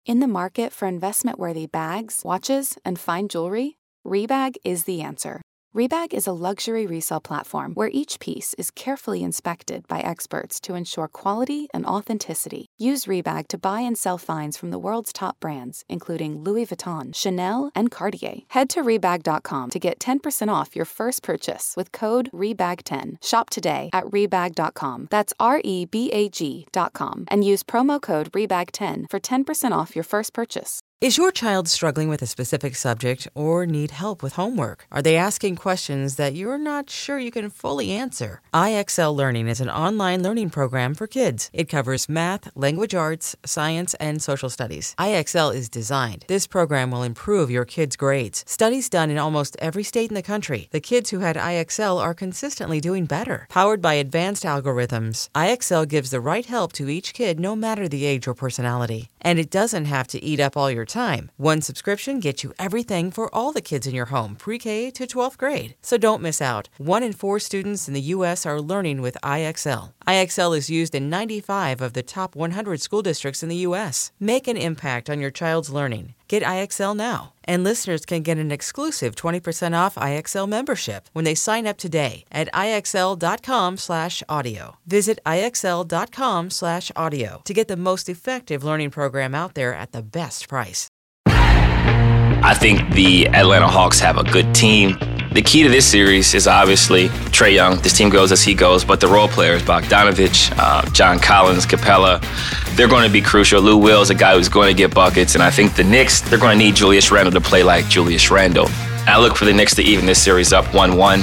In the market for investment-worthy bags, watches, and fine jewelry, Rebag is the answer. Rebag is a luxury resale platform where each piece is carefully inspected by experts to ensure quality and authenticity. Use Rebag to buy and sell finds from the world's top brands, including Louis Vuitton, Chanel, and Cartier. Head to Rebag.com to get 10% off your first purchase with code REBAG10. Shop today at Rebag.com. That's REBAG.com. And use promo code REBAG10 for 10% off your first purchase. Is your child struggling with a specific subject or need help with homework? Are they asking questions that you're not sure you can fully answer? IXL Learning is an online learning program for kids. It covers math, language arts, science, and social studies. IXL is designed. This program will improve your kids' grades. Studies done in almost every state in the country. The kids who had IXL are consistently doing better. Powered by advanced algorithms, IXL gives the right help to each kid no matter the age or personality. And it doesn't have to eat up all your time. One subscription gets you everything for all the kids in your home, pre-K to 12th grade. So don't miss out. 1 in 4 students in the U.S. are learning with IXL. IXL is used in 95 of the top 100 school districts in the U.S. Make an impact on your child's learning. Get IXL now. And listeners can get an exclusive 20% off IXL membership when they sign up today at IXL.com/audio. Visit IXL.com/audio to get the most effective learning program out there at the best price. I think the Atlanta Hawks have a good team. The key to this series is obviously Trae Young. This team goes as he goes, but the role players, Bogdanovich, John Collins, Capella, they're going to be crucial. Lou Will's a guy who's going to get buckets, and I think the Knicks, they're going to need Julius Randle to play like Julius Randle. I look for the Knicks to even this series up 1-1.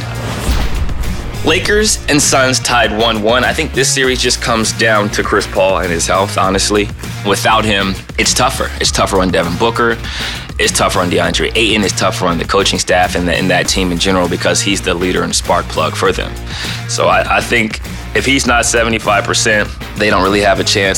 Lakers and Suns tied 1-1. I think this series just comes down to Chris Paul and his health, honestly. Without him, it's tougher. It's tougher on Devin Booker. It's tougher on DeAndre Ayton. It's tougher on the coaching staff and that team in general because he's the leader and spark plug for them. So I think if he's not 75%, they don't really have a chance.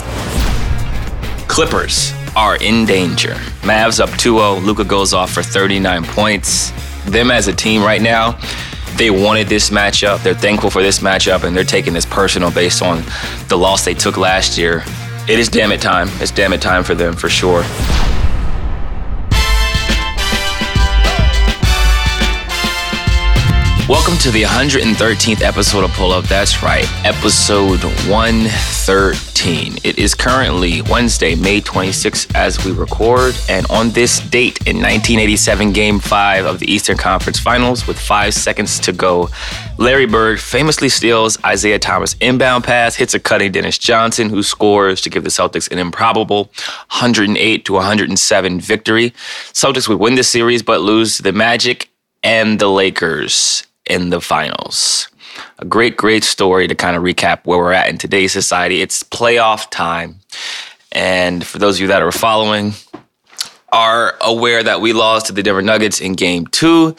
Clippers are in danger. Mavs up 2-0. Luka goes off for 39 points. Them as a team right now, they wanted this matchup. They're thankful for this matchup, and they're taking this personal based on the loss they took last year. It is damn it time. It's damn it time for them, for sure. Welcome to the 113th episode of Pull Up. That's right, episode 113. It is currently Wednesday, May 26th as we record. And on this date in 1987, Game 5 of the Eastern Conference Finals, with 5 seconds to go, Larry Bird famously steals Isaiah Thomas' inbound pass, hits a cutting Dennis Johnson, who scores to give the Celtics an improbable 108-107 victory. Celtics would win the series but lose to the Magic and the Lakers in the finals. A great, great story to kind of recap where we're at in today's society. It's playoff time. And for those of you that are following, are aware that we lost to the Denver Nuggets in Game 2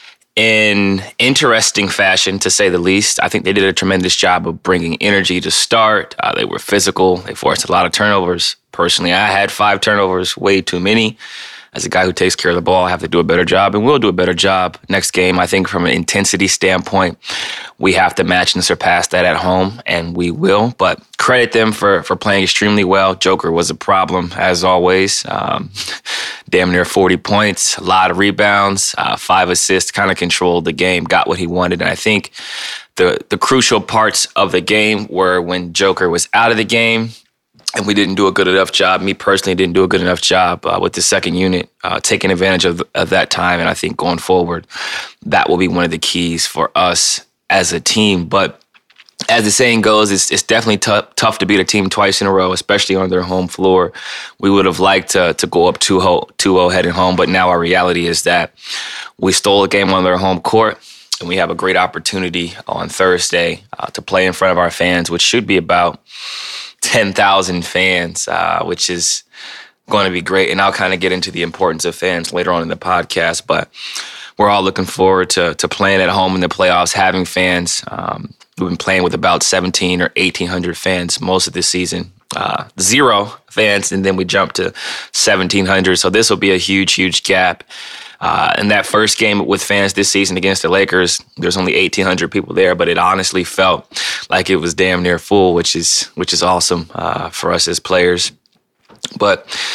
in interesting fashion, to say the least. I think they did a tremendous job of bringing energy to start. They were physical. They forced a lot of turnovers. Personally, I had 5 turnovers, way too many. As a guy who takes care of the ball, I have to do a better job, and we'll do a better job next game. I think from an intensity standpoint, we have to match and surpass that at home, and we will. But credit them for playing extremely well. Joker was a problem, as always. Damn near 40 points, a lot of rebounds, 5 assists, kind of controlled the game, got what he wanted. And I think the crucial parts of the game were when Joker was out of the game, and we didn't do a good enough job. Me personally didn't do a good enough job with the second unit, taking advantage of that time. And I think going forward, that will be one of the keys for us as a team. But as the saying goes, it's definitely tough to beat a team twice in a row, especially on their home floor. We would have liked to go up 2-0 heading home, but now our reality is that we stole a game on their home court, and we have a great opportunity on Thursday to play in front of our fans, which should be about 10,000 fans, which is going to be great. And I'll kind of get into the importance of fans later on in the podcast, but we're all looking forward to playing at home in the playoffs, having fans. We've been playing with about 1,700 or 1,800 fans most of this season. 0 fans, and then we jumped to 1,700. So this will be a huge, huge gap. In that first game with fans this season against the Lakers, there's only 1,800 people there, but it honestly felt like it was damn near full, which is awesome for us as players. But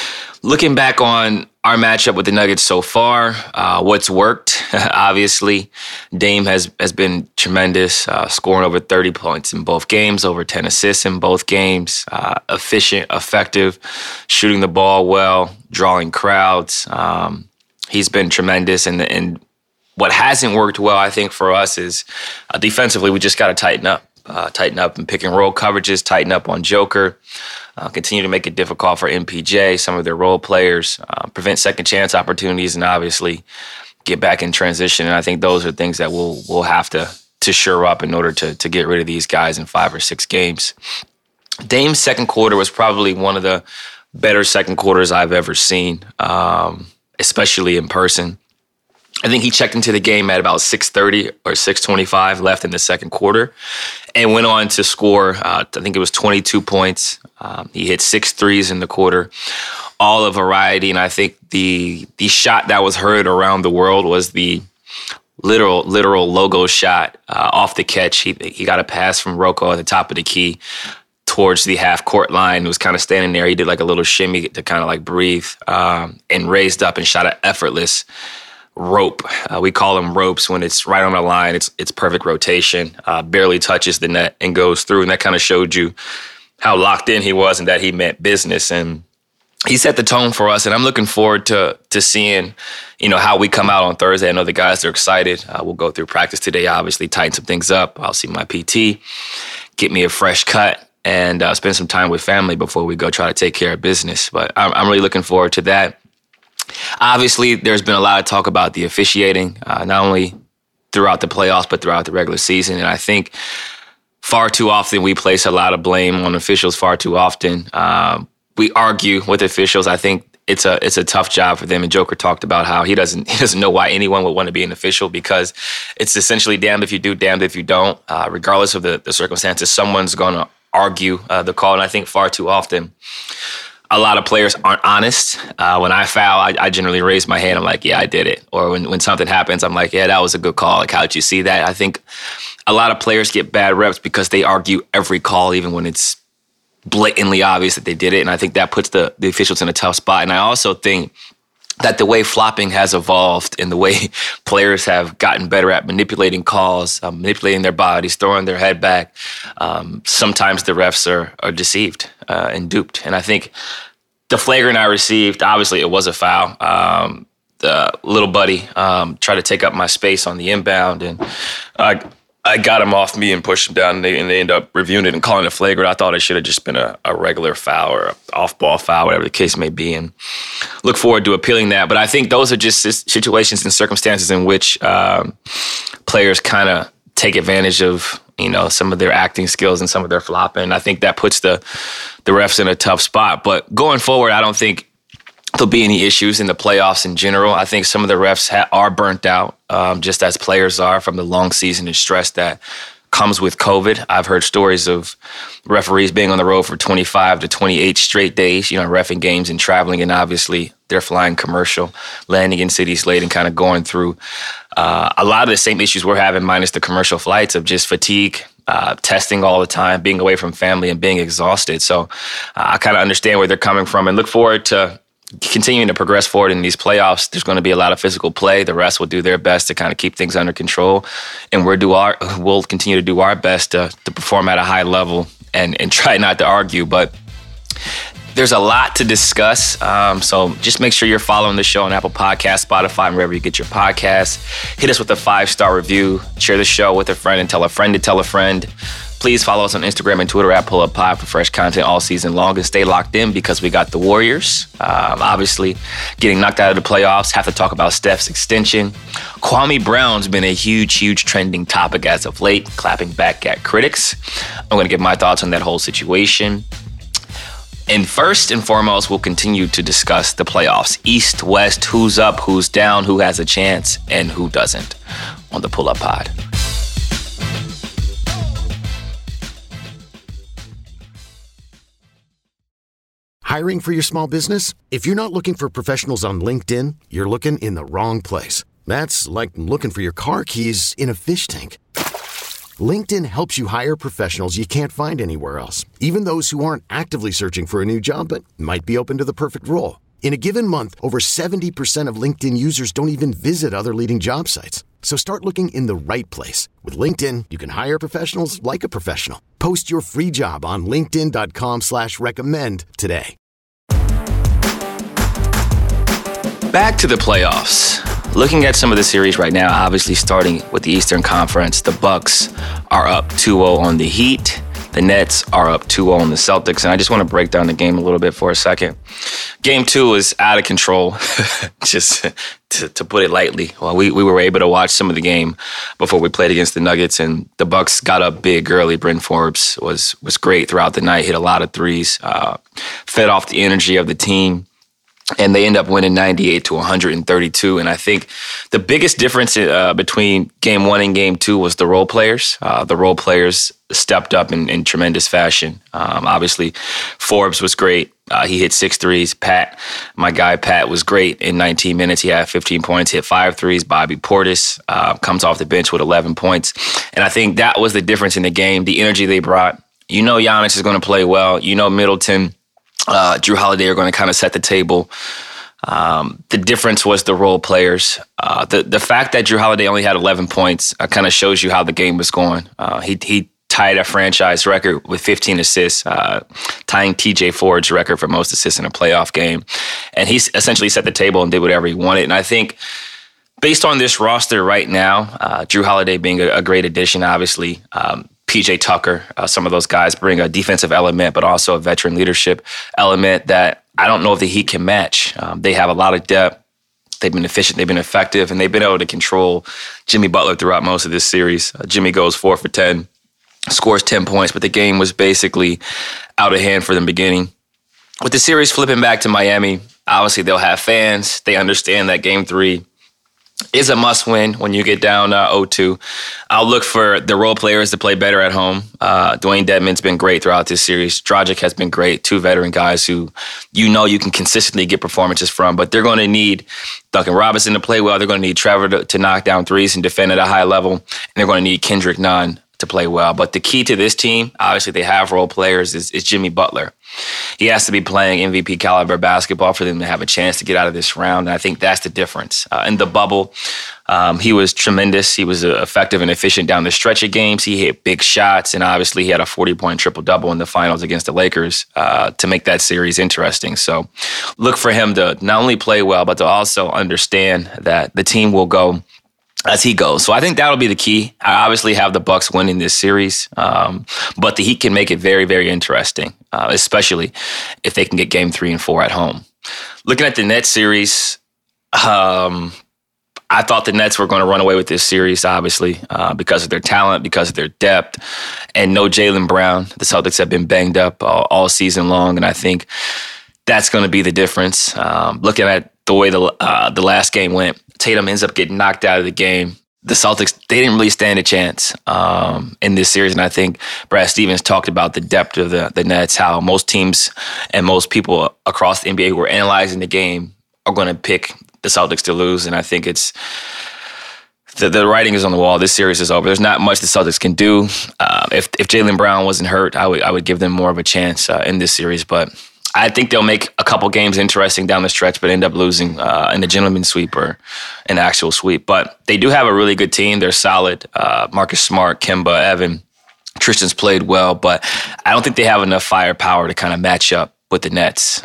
Looking back on our matchup with the Nuggets so far, what's worked, obviously, Dame has been tremendous, scoring over 30 points in both games, over 10 assists in both games, efficient, effective, shooting the ball well, drawing crowds. He's been tremendous, and what hasn't worked well, I think, for us is defensively, we just got to tighten up. Tighten up in pick and roll coverages, tighten up on Joker, continue to make it difficult for MPJ, some of their role players, prevent second chance opportunities, and obviously get back in transition. And I think those are things that we'll have to shore up in order to get rid of these guys in 5 or 6 games. Dame's second quarter was probably one of the better second quarters I've ever seen, especially in person. I think he checked into the game at about 6:30 or 6:25 left in the second quarter and went on to score, I think it was 22 points. He hit 6 threes in the quarter, all a variety. And I think the shot that was heard around the world was the literal logo shot off the catch. He got a pass from Rocco at the top of the key towards the half-court line. Was kind of standing there. He did like a little shimmy to kind of like breathe and raised up and shot an effortless rope. We call them ropes when it's right on the line. It's perfect rotation, barely touches the net and goes through. And that kind of showed you how locked in he was and that he meant business. And he set the tone for us. And I'm looking forward to seeing, how we come out on Thursday. I know the guys are excited. We'll go through practice today, obviously tighten some things up. I'll see my PT, get me a fresh cut, and spend some time with family before we go try to take care of business. But I'm really looking forward to that. Obviously, there's been a lot of talk about the officiating, not only throughout the playoffs, but throughout the regular season. And I think far too often we place a lot of blame on officials far too often. We argue with officials. I think it's a tough job for them. And Joker talked about how he doesn't know why anyone would want to be an official, because it's essentially damned if you do, damned if you don't. Regardless of the circumstances, someone's going to argue the call. And I think far too often a lot of players aren't honest. When I foul, I generally raise my hand. I'm like, yeah, I did it. Or when something happens, I'm like, yeah, that was a good call. Like, how'd you see that? I think a lot of players get bad reps because they argue every call, even when it's blatantly obvious that they did it. And I think that puts the officials in a tough spot. And I also think that the way flopping has evolved and the way players have gotten better at manipulating calls, manipulating their bodies, throwing their head back, sometimes the refs are deceived and duped. And I think the flagrant I received, obviously it was a foul. The little buddy tried to take up my space on the inbound, and I got him off me and pushed him down, and they end up reviewing it and calling it flagrant. I thought it should have just been a regular foul or an off-ball foul, whatever the case may be, and look forward to appealing that. But I think those are just situations and circumstances in which players kind of take advantage of, some of their acting skills and some of their flopping. I think that puts the refs in a tough spot. But going forward, I don't think there'll be any issues in the playoffs in general. I think some of the refs are burnt out, just as players are, from the long season and stress that comes with COVID. I've heard stories of referees being on the road for 25 to 28 straight days, reffing games and traveling, and obviously they're flying commercial, landing in cities late and kind of going through a lot of the same issues we're having, minus the commercial flights, of just fatigue, testing all the time, being away from family and being exhausted. So I kind of understand where they're coming from and look forward to continuing to progress forward in these playoffs. There's going to be a lot of physical play. The rest will do their best to kind of keep things under control, and we'll continue to do our best to perform at a high level and try not to argue. But there's a lot to discuss, so just make sure you're following the show on Apple Podcasts, Spotify, and wherever you get your podcasts. Hit us with a 5-star review. Share the show with a friend and tell a friend to tell a friend. Please follow us on Instagram and Twitter at PullUpPod for fresh content all season long, and stay locked in because we got the Warriors, obviously getting knocked out of the playoffs. Have to talk about Steph's extension. Kwame Brown's been a huge trending topic as of late, clapping back at critics. I'm going to give my thoughts on that whole situation. And first and foremost, we'll continue to discuss the playoffs. East, West, who's up, who's down, who has a chance, and who doesn't on the Pull Up Pod. Hiring for your small business? If you're not looking for professionals on LinkedIn, you're looking in the wrong place. That's like looking for your car keys in a fish tank. LinkedIn helps you hire professionals you can't find anywhere else, even those who aren't actively searching for a new job but might be open to the perfect role. In a given month, over 70% of LinkedIn users don't even visit other leading job sites. So start looking in the right place. With LinkedIn, you can hire professionals like a professional. Post your free job on linkedin.com/recommend today. Back to the playoffs. Looking at some of the series right now, obviously starting with the Eastern Conference, the Bucks are up 2-0 on the Heat. The Nets are up 2-0 on the Celtics. And I just want to break down the game a little bit for a second. Game 2 is out of control, just to put it lightly. Well, we were able to watch some of the game before we played against the Nuggets, and the Bucks got up big early. Bryn Forbes was great throughout the night, hit a lot of threes, fed off the energy of the team. And they end up winning 98-132. And I think the biggest difference between Game 1 and Game 2 was the role players. The role players stepped up in tremendous fashion. Obviously, Forbes was great. He hit 6 threes. Pat, my guy Pat, was great in 19 minutes. He had 15 points, hit 5 threes. Bobby Portis comes off the bench with 11 points. And I think that was the difference in the game, the energy they brought. You know Giannis is going to play well. You know Middleton, Jrue Holiday are going to kind of set the table. The difference was the role players. The fact that Jrue Holiday only had 11 points kind of shows you how the game was going. He tied a franchise record with 15 assists, tying TJ Ford's record for most assists in a playoff game. And he essentially set the table and did whatever he wanted. And I think based on this roster right now, Jrue Holiday being a great addition, obviously, PJ Tucker, some of those guys bring a defensive element, but also a veteran leadership element that I don't know if the Heat can match. They have a lot of depth. They've been efficient. They've been effective, and they've been able to control Jimmy Butler throughout most of this series. Jimmy goes 4 for 10, scores 10 points, but the game was basically out of hand for them beginning. With the series flipping back to Miami, obviously they'll have fans. They understand that Game 3 is a must-win when you get down 0-2. I'll look for the role players to play better at home. Dwayne Dedmon's been great throughout this series. Dragic has been great. 2 veteran guys who you know you can consistently get performances from, but they're going to need Duncan Robinson to play well. They're going to need Trevor to knock down threes and defend at a high level, and they're going to need Kendrick Nunn to play well. But the key to this team, obviously they have role players, is Jimmy Butler. He has to be playing MVP caliber basketball for them to have a chance to get out of this round. And I think that's the difference. In the bubble, he was tremendous. He was effective and efficient down the stretch of games. He hit big shots. And obviously he had a 40-point triple-double in the finals against the Lakers to make that series interesting. So look for him to not only play well, but to also understand that the team will go as he goes. So I think that'll be the key. I obviously have the Bucks winning this series, but the Heat can make it very, very interesting, especially if they can get Game 3 and 4 at home. Looking at the Nets series, I thought the Nets were going to run away with this series, obviously, because of their talent, because of their depth, and no Jaylen Brown. The Celtics have been banged up all season long, and I think that's going to be the difference. Looking at the way the last game went, Tatum ends up getting knocked out of the game. The Celtics, they didn't really stand a chance in this series. And I think Brad Stevens talked about the depth of the Nets, how most teams and most people across the NBA who are analyzing the game are going to pick the Celtics to lose. And I think it's the writing is on the wall. This series is over. There's not much the Celtics can do. If Jaylen Brown wasn't hurt, I would give them more of a chance in this series. But I think they'll make a couple games interesting down the stretch, but end up losing in a gentleman's sweep or an actual sweep. But they do have a really good team. They're solid. Marcus Smart, Kemba, Evan, Tristan's played well, but I don't think they have enough firepower to kind of match up with the Nets.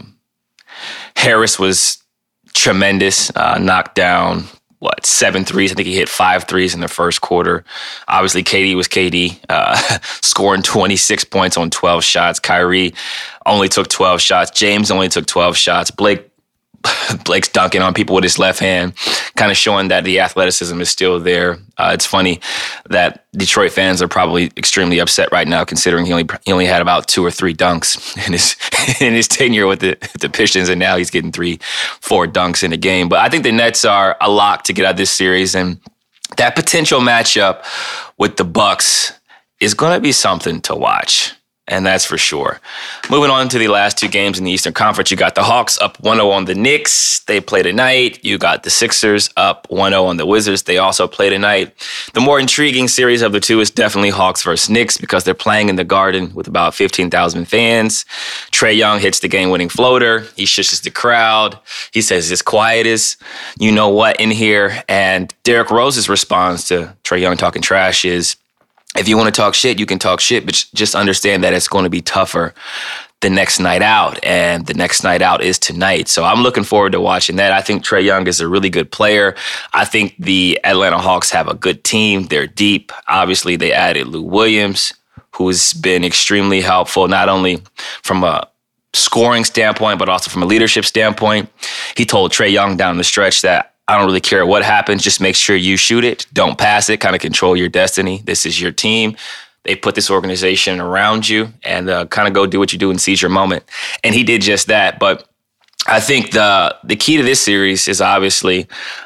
Harris was tremendous, knocked down 7 threes. I think he hit 5 threes in the first quarter. Obviously, KD was KD, scoring 26 points on 12 shots. Kyrie only took 12 shots. James only took 12 shots. Blake's dunking on people with his left hand, kind of showing that the athleticism is still there. It's funny that Detroit fans are probably extremely upset right now, considering he only had about 2 or 3 dunks in his tenure with the Pistons, and now he's getting 3-4 dunks in a game. But I think the Nets are a lock to get out of this series, and that potential matchup with the Bucks is going to be something to watch. And that's for sure. Moving on to the last two games in the Eastern Conference, you got the Hawks up 1-0 on the Knicks. They play tonight. You got the Sixers up 1-0 on the Wizards. They also play tonight. The more intriguing series of the two is definitely Hawks versus Knicks because they're playing in the Garden with about 15,000 fans. Trae Young hits the game-winning floater. He shushes the crowd. He says, "It's quiet as you know what in here." And Derrick Rose's response to Trae Young talking trash is, "If you want to talk shit, you can talk shit, but just understand that it's going to be tougher the next night out." And the next night out is tonight. So I'm looking forward to watching that. I think Trae Young is a really good player. I think the Atlanta Hawks have a good team. They're deep. Obviously, they added Lou Williams, who's been extremely helpful, not only from a scoring standpoint, but also from a leadership standpoint. He told Trae Young down the stretch that, "I don't really care what happens. Just make sure you shoot it. Don't pass it. Kind of control your destiny. This is your team. They put this organization around you and kind of go do what you do and seize your moment." And he did just that. But I think the key to this series is obviously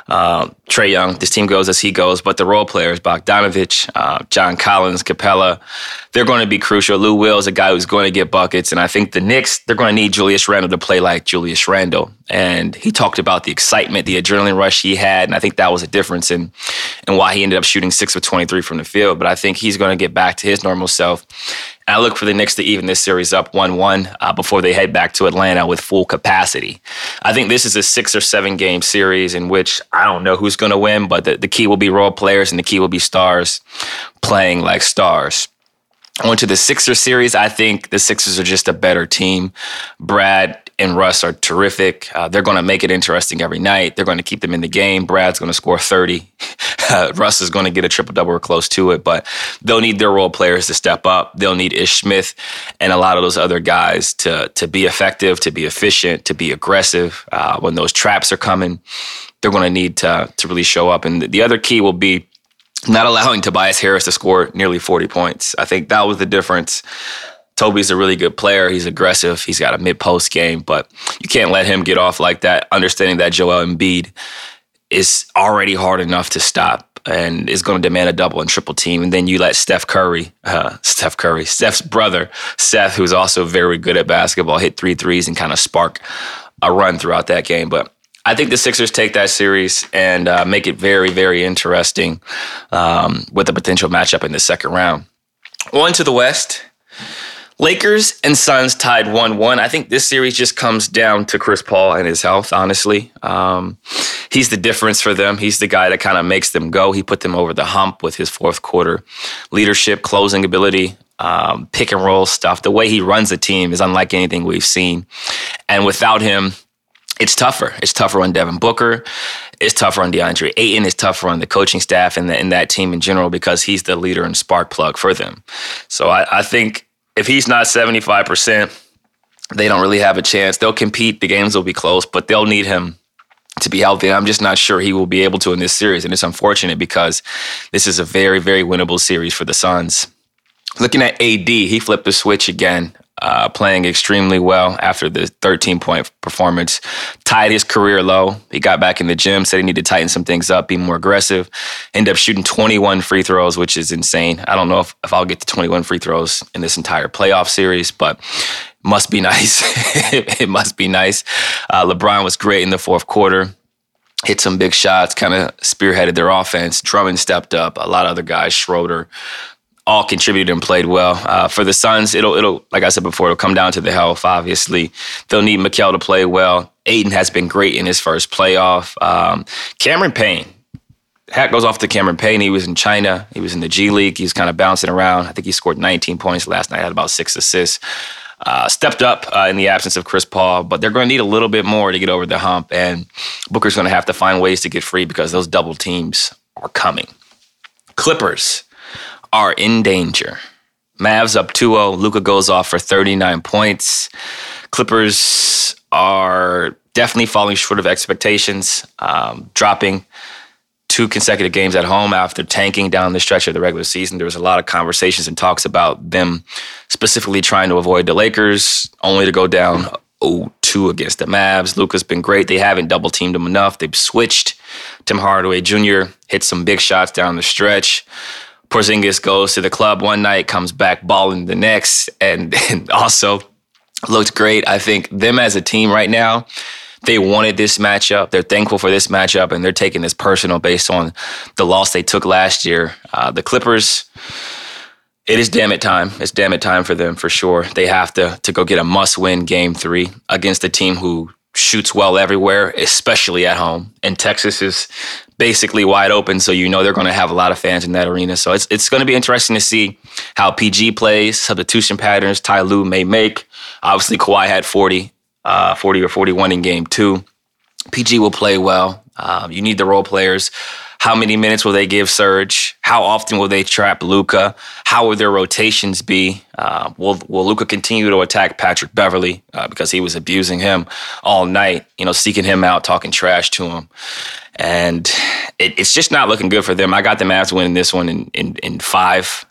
Trae Young. This team goes as he goes, but the role players, Bogdanovich, John Collins, Capella, they're going to be crucial. Lou Will is a guy who's going to get buckets, and I think the Knicks, they're going to need Julius Randle to play like Julius Randle. And he talked about the excitement, the adrenaline rush he had, and I think that was a difference in why he ended up shooting 6 of 23 from the field. But I think he's going to get back to his normal self. And I look for the Knicks to even this series up 1-1 before they head back to Atlanta with full capacity. I think this is a 6 or 7 game series in which I don't know who's going to win, but the key will be role players and the key will be stars playing like stars. On to the Sixers series, I think the Sixers are just a better team. Brad and Russ are terrific. They're going to make it interesting every night. They're going to keep them in the game. Brad's going to score 30. Russ is going to get a triple-double or close to it, but they'll need their role players to step up. They'll need Ish Smith and a lot of those other guys to be effective, to be efficient, to be aggressive. When those traps are coming, they're going to need to really show up. And the other key will be not allowing Tobias Harris to score nearly 40 points. I think that was the difference. Toby's a really good player. He's aggressive. He's got a mid-post game, but you can't let him get off like that, understanding that Joel Embiid is already hard enough to stop and is going to demand a double and triple team. And then you let Steph's brother, Seth, who's also very good at basketball, hit 3 threes and kind of spark a run throughout that game. But I think the Sixers take that series and make it very, very interesting with a potential matchup in the second round. On to the West. Lakers and Suns tied 1-1. I think this series just comes down to Chris Paul and his health, honestly. He's the difference for them. He's the guy that kind of makes them go. He put them over the hump with his fourth quarter leadership, closing ability, pick and roll stuff. The way he runs the team is unlike anything we've seen. And without him, it's tougher. It's tougher on Devin Booker. It's tougher on DeAndre Ayton. It's tougher on the coaching staff and that team in general because he's the leader and spark plug for them. So I think if he's not 75%, they don't really have a chance. They'll compete. The games will be close, but they'll need him to be healthy. I'm just not sure he will be able to in this series. And it's unfortunate because this is a very, very winnable series for the Suns. Looking at AD, he flipped the switch again. Playing extremely well after the 13-point performance. Tied his career low. He got back in the gym, said he needed to tighten some things up, be more aggressive. Ended up shooting 21 free throws, which is insane. I don't know if I'll get to 21 free throws in this entire playoff series, but must be nice. It must be nice. LeBron was great in the fourth quarter. Hit some big shots, kind of spearheaded their offense. Drummond stepped up. A lot of other guys, Schroeder, all contributed and played well. For the Suns, it'll like I said before, it'll come down to the health, obviously. They'll need Mikal to play well. Ayton has been great in his first playoff. Cameron Payne. Hat goes off to Cameron Payne. He was in China. He was in the G League. He was kind of bouncing around. I think he scored 19 points last night, had about 6 assists. Stepped up in the absence of Chris Paul, but they're going to need a little bit more to get over the hump, and Booker's going to have to find ways to get free because those double teams are coming. Clippers are in danger. Mavs up 2-0. Luka goes off for 39 points. Clippers are definitely falling short of expectations, dropping 2 consecutive games at home after tanking down the stretch of the regular season. There was a lot of conversations and talks about them specifically trying to avoid the Lakers, only to go down 0-2 against the Mavs. Luka's been great. They haven't double-teamed him enough. They've switched. Tim Hardaway Jr. hit some big shots down the stretch. Porzingis goes to the club one night, comes back balling the next, and also looked great. I think them as a team right now, they wanted this matchup. They're thankful for this matchup, and they're taking this personal based on the loss they took last year. The Clippers, it is damn it time. It's damn it time for them for sure. They have to go get a must-win Game 3 against a team who shoots well everywhere, especially at home. And Texas is basically wide open, so you know they're going to have a lot of fans in that arena. So it's going to be interesting to see how PG plays, substitution patterns Ty Lue may make. Obviously, Kawhi had 40 or 41 in Game 2. PG will play well. You need the role players. How many minutes will they give Serge? How often will they trap Luka? How will their rotations be? Will Luka continue to attack Patrick Beverley because he was abusing him all night, seeking him out, talking trash to him? And it's just not looking good for them. I got the Mavs winning this one in 5.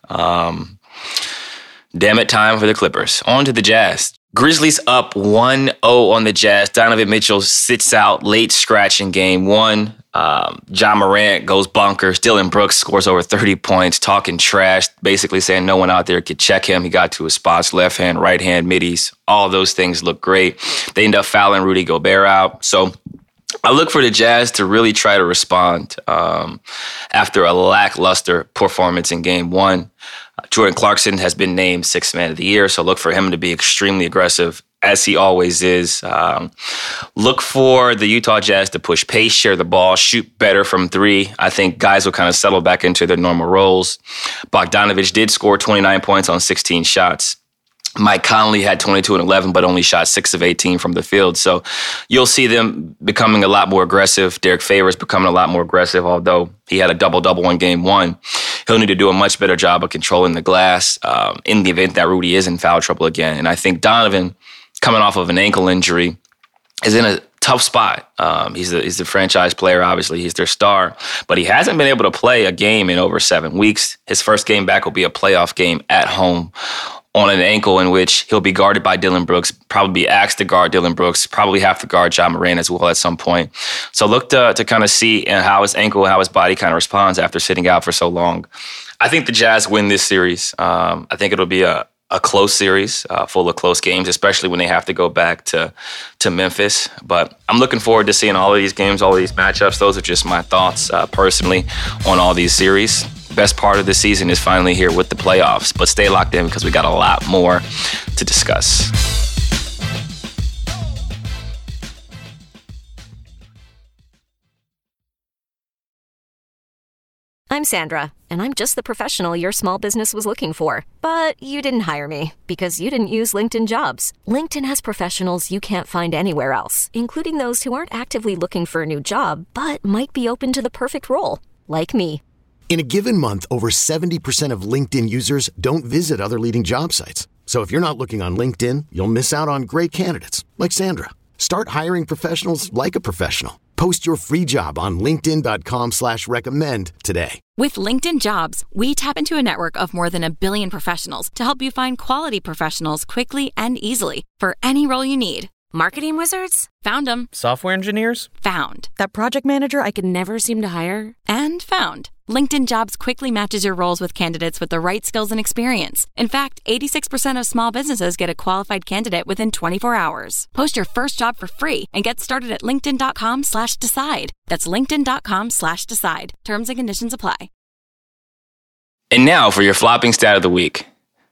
Damn it, time for the Clippers. On to the Jazz. Grizzlies up 1-0 on the Jazz. Donovan Mitchell sits out late scratch in Game 1. Ja Morant goes bonkers. Dillon Brooks scores over 30 points, talking trash, basically saying no one out there could check him. He got to his spots, left hand, right hand, middies. All those things look great. They end up fouling Rudy Gobert out. So I look for the Jazz to really try to respond after a lackluster performance in Game 1. Jordan Clarkson has been named Sixth Man of the Year, so look for him to be extremely aggressive, as he always is. Look for the Utah Jazz to push pace, share the ball, shoot better from 3. I think guys will kind of settle back into their normal roles. Bogdanovich did score 29 points on 16 shots. Mike Conley had 22 and 11, but only shot 6 of 18 from the field. So you'll see them becoming a lot more aggressive. Derek Favors becoming a lot more aggressive, although he had a double-double in Game 1. He'll need to do a much better job of controlling the glass in the event that Rudy is in foul trouble again. And I think Donovan, coming off of an ankle injury, is in a tough spot. He's the franchise player, obviously. He's their star. But he hasn't been able to play a game in over 7 weeks. His first game back will be a playoff game at home on an ankle in which he'll be guarded by Dillon Brooks, probably be asked to guard Dillon Brooks, probably have to guard Ja Morant as well at some point. So look to kind of see how his ankle, how his body kind of responds after sitting out for so long. I think the Jazz win this series. I think it'll be a close series, full of close games, especially when they have to go back to Memphis. But I'm looking forward to seeing all of these games, all of these matchups. Those are just my thoughts personally on all these series. Best part of the season is finally here with the playoffs, but stay locked in because we got a lot more to discuss. I'm Sandra, and I'm just the professional your small business was looking for. But you didn't hire me because you didn't use LinkedIn Jobs. LinkedIn has professionals you can't find anywhere else, including those who aren't actively looking for a new job, but might be open to the perfect role, like me. In a given month, over 70% of LinkedIn users don't visit other leading job sites. So if you're not looking on LinkedIn, you'll miss out on great candidates like Sandra. Start hiring professionals like a professional. Post your free job on linkedin.com/recommend today. With LinkedIn Jobs, we tap into a network of more than 1 billion professionals to help you find quality professionals quickly and easily for any role you need. Marketing wizards? Found them. Software engineers? Found. That project manager I could never seem to hire? And found. LinkedIn Jobs quickly matches your roles with candidates with the right skills and experience. In fact, 86% of small businesses get a qualified candidate within 24 hours. Post your first job for free and get started at linkedin.com/decide. That's linkedin.com/decide. Terms and conditions apply. And now for your flopping stat of the week.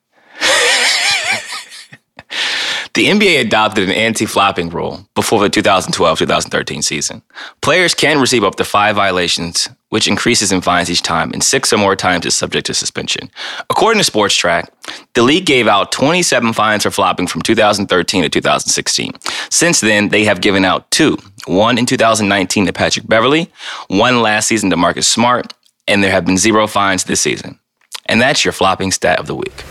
The NBA adopted an anti-flopping rule before the 2012-2013 season. Players can receive up to 5 violations, which increases in fines each time, and 6 or more times is subject to suspension. According to Sports Track, the league gave out 27 fines for flopping from 2013 to 2016. Since then, they have given out 2. One in 2019 to Patrick Beverley, 1 last season to Marcus Smart, and there have been 0 fines this season. And that's your flopping stat of the week.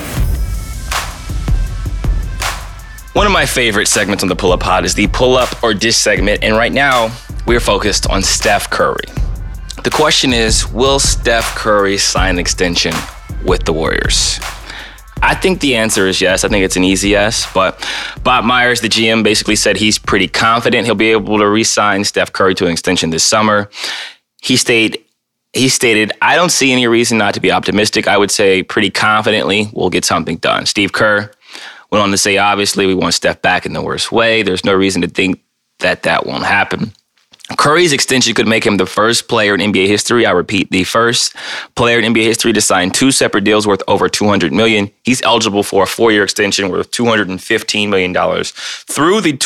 One of my favorite segments on the Pull Up Pod is the Pull Up or Dish segment, and right now we're focused on Steph Curry. The question is, will Steph Curry sign an extension with the Warriors? I think the answer is yes. I think it's an easy yes, but Bob Myers, the GM, basically said he's pretty confident he'll be able to re-sign Steph Curry to an extension this summer. He he stated, I don't see any reason not to be optimistic. I would say pretty confidently we'll get something done. Steve Kerr went on to say, obviously, we want Steph back in the worst way. There's no reason to think that won't happen. Curry's extension could make him the first player in NBA history, I repeat, the first player in NBA history to sign 2 separate deals worth over $200 million. He's eligible for a 4-year extension worth $215 million through the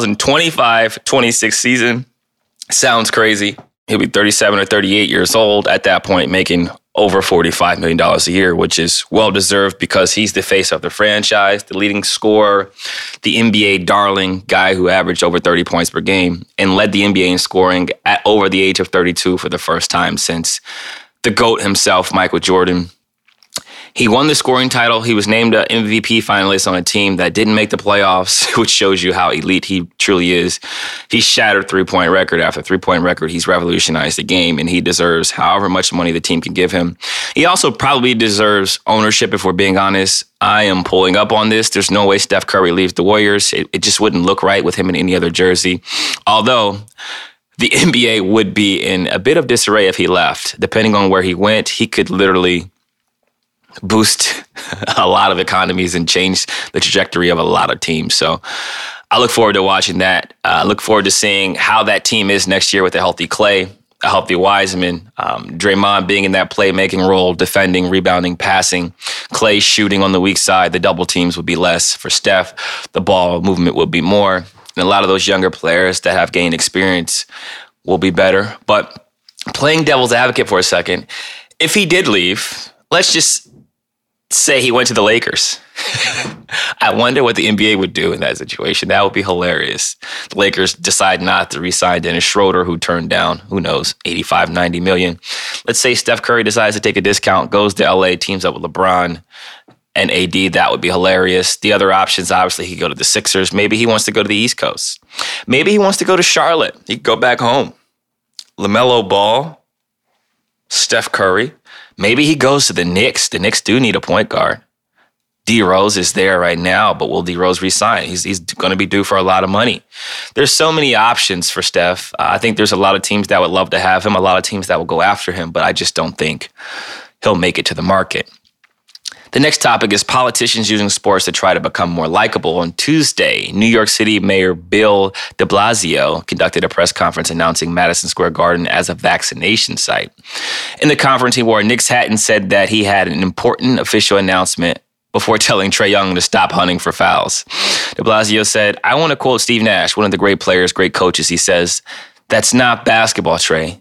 2025-26 season. Sounds crazy. He'll be 37 or 38 years old at that point, making over $45 million a year, which is well-deserved because he's the face of the franchise, the leading scorer, the NBA darling, guy who averaged over 30 points per game and led the NBA in scoring at over the age of 32 for the first time since the GOAT himself, Michael Jordan. He won the scoring title. He was named an MVP finalist on a team that didn't make the playoffs, which shows you how elite he truly is. He shattered three-point record after three-point record. He's revolutionized the game, and he deserves however much money the team can give him. He also probably deserves ownership, if we're being honest. I am pulling up on this. There's no way Steph Curry leaves the Warriors. It just wouldn't look right with him in any other jersey. Although the NBA would be in a bit of disarray if he left. Depending on where he went, he could literally boost a lot of economies and change the trajectory of a lot of teams. So I look forward to watching that. I look forward to seeing how that team is next year with a healthy Klay, a healthy Wiseman, Draymond being in that playmaking role, defending, rebounding, passing, Klay shooting on the weak side. The double teams would be less for Steph. The ball movement would be more. And a lot of those younger players that have gained experience will be better. But playing devil's advocate for a second, if he did leave, let's just say he went to the Lakers. I wonder what the NBA would do in that situation. That would be hilarious. The Lakers decide not to re-sign Dennis Schroeder, who turned down, who knows, 85, 90 million. Let's say Steph Curry decides to take a discount, goes to LA, teams up with LeBron and AD. That would be hilarious. The other options, obviously, he could go to the Sixers. Maybe he wants to go to the East Coast. Maybe he wants to go to Charlotte. He could go back home. LaMelo Ball, Steph Curry. Maybe he goes to the Knicks. The Knicks do need a point guard. D. Rose is there right now, but will D. Rose resign? He's going to be due for a lot of money. There's so many options for Steph. I think there's a lot of teams that would love to have him, a lot of teams that will go after him, but I just don't think he'll make it to the market. The next topic is politicians using sports to try to become more likable. On Tuesday, New York City Mayor Bill de Blasio conducted a press conference announcing Madison Square Garden as a vaccination site. In the conference, he wore a Knicks hat and said that he had an important official announcement before telling Trae Young to stop hunting for fouls. De Blasio said, I want to quote Steve Nash, one of the great players, great coaches. He says, that's not basketball, Trae.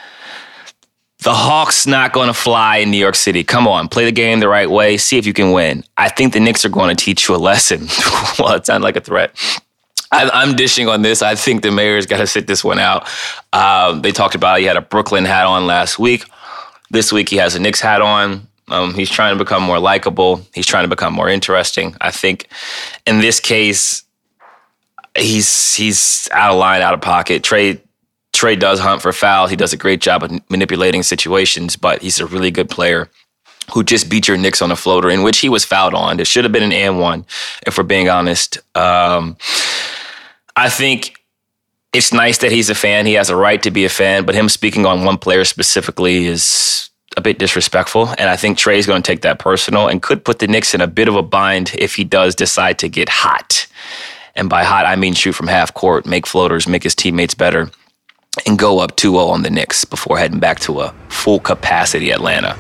The Hawks not going to fly in New York City. Come on, play the game the right way. See if you can win. I think the Knicks are going to teach you a lesson. Well, it sounded like a threat. I'm dishing on this. I think the mayor's got to sit this one out. They talked about he had a Brooklyn hat on last week. This week he has a Knicks hat on. He's trying to become more likable. He's trying to become more interesting. I think in this case, he's out of line, out of pocket. Trae does hunt for fouls. He does a great job of manipulating situations, but he's a really good player who just beat your Knicks on a floater, in which he was fouled on. It should have been an and one, if we're being honest. I think it's nice that he's a fan. He has a right to be a fan, but him speaking on one player specifically is a bit disrespectful, and I think Trae's going to take that personal and could put the Knicks in a bit of a bind if he does decide to get hot. And by hot, I mean shoot from half court, make floaters, make his teammates better, and go up 2-0 on the Knicks before heading back to a full capacity Atlanta.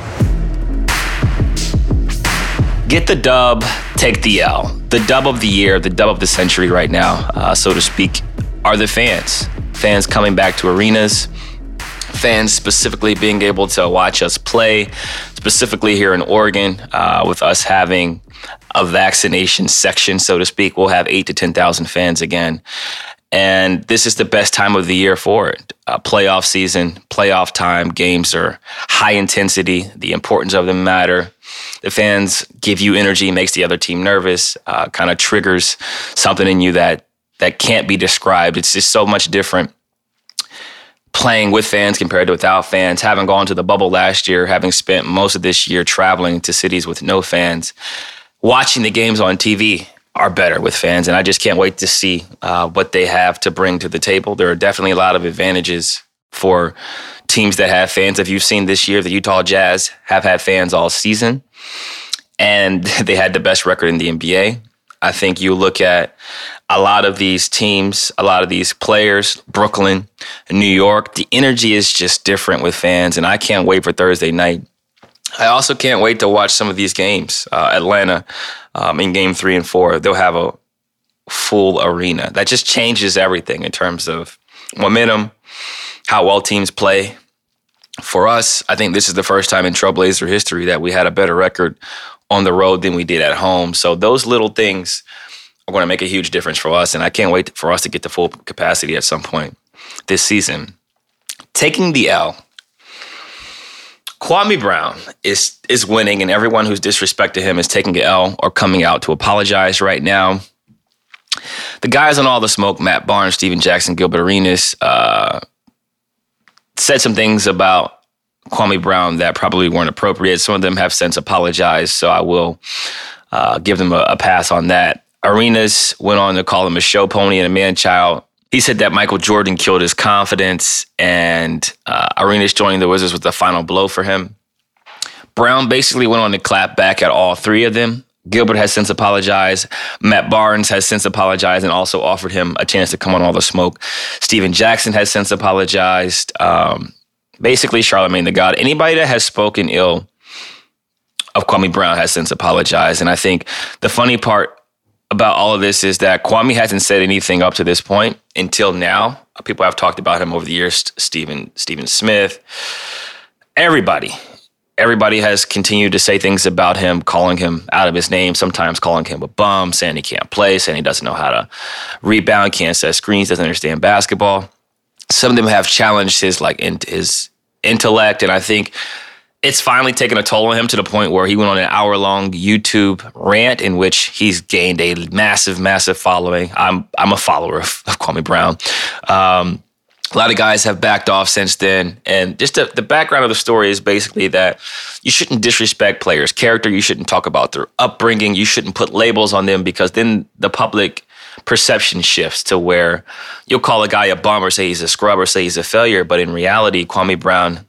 Get the dub, take the L. The dub of the year, the dub of the century right now, so to speak, are the fans. Fans coming back to arenas, fans specifically being able to watch us play, specifically here in Oregon, with us having a vaccination section, so to speak. We'll have 8,000 to 10,000 fans again. And this is the best time of the year for it. Playoff season, playoff time, games are high intensity. The importance of them matter. The fans give you energy, makes the other team nervous, kind of triggers something in you that can't be described. It's just so much different playing with fans compared to without fans. Having gone to the bubble last year, having spent most of this year traveling to cities with no fans, watching the games on TV are better with fans, and I just can't wait to see what they have to bring to the table. There are definitely a lot of advantages for teams that have fans. If you've seen this year, the Utah Jazz have had fans all season, and they had the best record in the NBA. I think you look at a lot of these teams, a lot of these players, Brooklyn, New York, the energy is just different with fans, and I can't wait for Thursday night. I also can't wait to watch some of these games. Atlanta, in Game 3 and 4, they'll have a full arena. That just changes everything in terms of momentum, how well teams play. For us, I think this is the first time in Trailblazer history that we had a better record on the road than we did at home. So those little things are going to make a huge difference for us, and I can't wait for us to get to full capacity at some point this season. Taking the L. Kwame Brown is winning, and everyone who's disrespected him is taking an L or coming out to apologize right now. The guys on All the Smoke, Matt Barnes, Steven Jackson, Gilbert Arenas, said some things about Kwame Brown that probably weren't appropriate. Some of them have since apologized, so I will give them a pass on that. Arenas went on to call him a show pony and a man-child. He said that Michael Jordan killed his confidence, and Arenas joining the Wizards was the final blow for him. Brown basically went on to clap back at all three of them. Gilbert has since apologized. Matt Barnes has since apologized and also offered him a chance to come on All the Smoke. Steven Jackson has since apologized. Basically, Charlamagne the God. Anybody that has spoken ill of Kwame Brown has since apologized. And I think the funny part about all of this is that Kwame hasn't said anything up to this point until now. People have talked about him over the years. Stephen Smith. Everybody has continued to say things about him, calling him out of his name, sometimes calling him a bum, saying he can't play, saying he doesn't know how to rebound, can't set screens, doesn't understand basketball. Some of them have challenged his intellect, and I think it's finally taken a toll on him to the point where he went on an hour-long YouTube rant in which he's gained a massive, massive following. I'm a follower of Kwame Brown. A lot of guys have backed off since then. And just the background of the story is basically that you shouldn't disrespect players' character. You shouldn't talk about their upbringing. You shouldn't put labels on them, because then the public perception shifts to where you'll call a guy a bum or say he's a scrub or say he's a failure. But in reality, Kwame Brown,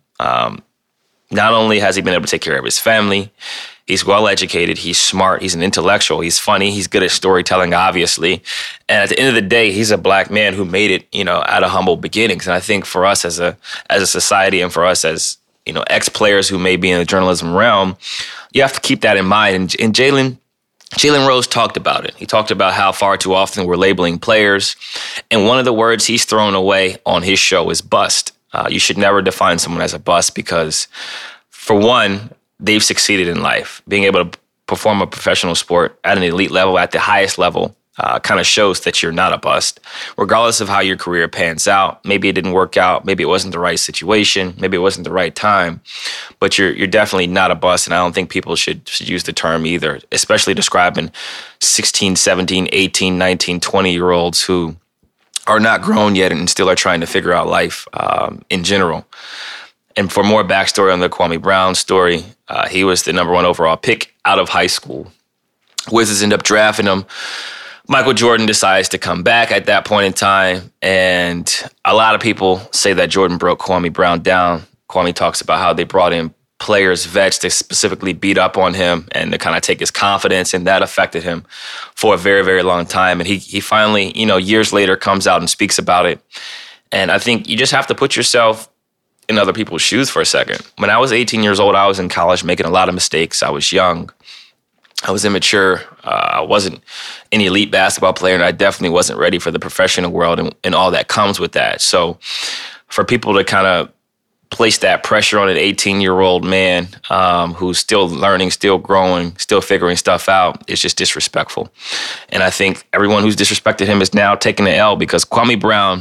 not only has he been able to take care of his family, he's well-educated, he's smart, he's an intellectual, he's funny, he's good at storytelling, obviously. And at the end of the day, he's a black man who made it, out of humble beginnings. And I think for us as a society, and for us as, ex-players who may be in the journalism realm, you have to keep that in mind. And Jalen Rose talked about it. He talked about how far too often we're labeling players. And one of the words he's thrown away on his show is bust. You should never define someone as a bust, because, for one, they've succeeded in life. Being able to perform a professional sport at an elite level, at the highest level, kind of shows that you're not a bust. Regardless of how your career pans out, maybe it didn't work out, maybe it wasn't the right situation, maybe it wasn't the right time, but you're definitely not a bust, and I don't think people should use the term either, especially describing 16, 17, 18, 19, 20-year-olds who are not grown yet and still are trying to figure out life in general. And for more backstory on the Kwame Brown story, he was the number 1 overall pick out of high school. Wizards end up drafting him. Michael Jordan decides to come back at that point in time, and a lot of people say that Jordan broke Kwame Brown down. Kwame talks about how they brought in players, vets, to specifically beat up on him and to kind of take his confidence, and that affected him for a very, very long time. And he finally, years later comes out and speaks about it. And I think you just have to put yourself in other people's shoes for a second. When I was 18 years old, I was in college making a lot of mistakes. I was young. I was immature. I wasn't an elite basketball player, and I definitely wasn't ready for the professional world and all that comes with that. So for people to kind of place that pressure on an 18-year-old man who's still learning, still growing, still figuring stuff out, it's just disrespectful. And I think everyone who's disrespected him is now taking the L, because Kwame Brown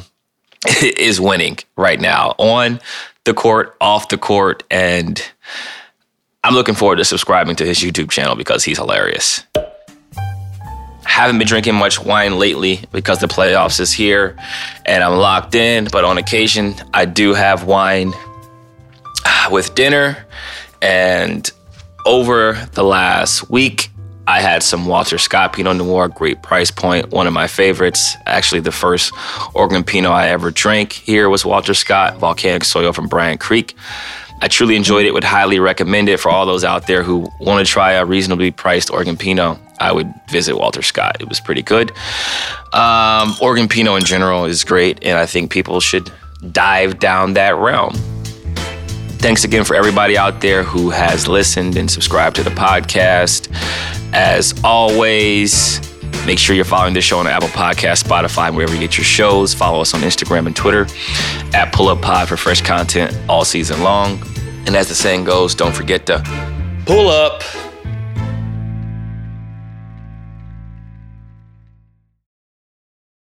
is winning right now on the court, off the court, and I'm looking forward to subscribing to his YouTube channel because he's hilarious. Haven't been drinking much wine lately because the playoffs is here and I'm locked in, but on occasion I do have wine with dinner. And over the last week, I had some Walter Scott Pinot Noir, great price point, one of my favorites. Actually, the first Oregon Pinot I ever drank here was Walter Scott, Volcanic Soil from Bryant Creek. I truly enjoyed it, would highly recommend it for all those out there who want to try a reasonably priced Oregon Pinot. I would visit Walter Scott. It was pretty good. Oregon Pinot in general is great, and I think people should dive down that realm. Thanks again for everybody out there who has listened and subscribed to the podcast. As always, make sure you're following this show on Apple Podcasts, Spotify, wherever you get your shows. Follow us on Instagram and Twitter at PullUpPod for fresh content all season long. And as the saying goes, don't forget to pull up.